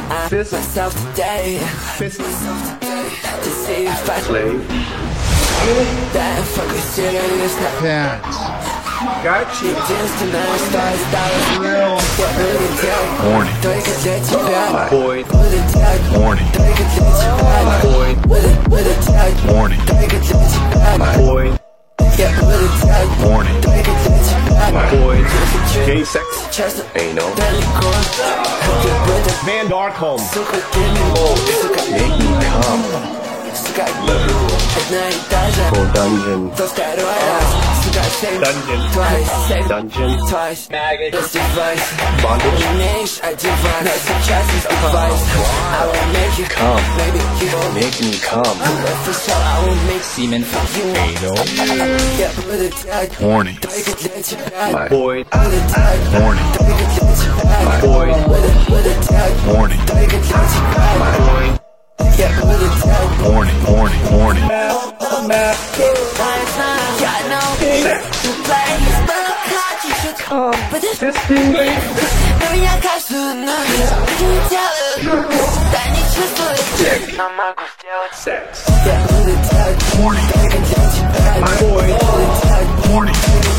I fist myself today. Fist myself today. To see if I slave. That fucker shit on this now. Got you. Just to man, stars, real. Horny. Boy. Horny. Boy. Horny. Boy. Horny. Boy. Gay sex. Ain't no. Van Darkholm. Make me come. Full dungeon. Dungeon. Twice. Maggot. Device. Bondage. Names I divine. Advice. I will make you Come. Maybe you will Make me come. for sure I will make Semen. Yeah, with a tag. Horny. My Boy. Horny. Boy. With a tag. Horny. Boy. Yeah, with a tag. Horny. Horny. Horny. But this maybe I got to know. You tell it. That needs to Dick. I'm not gonna steal it. Sex. Yeah, with a tag. Horny. My boy. Horny.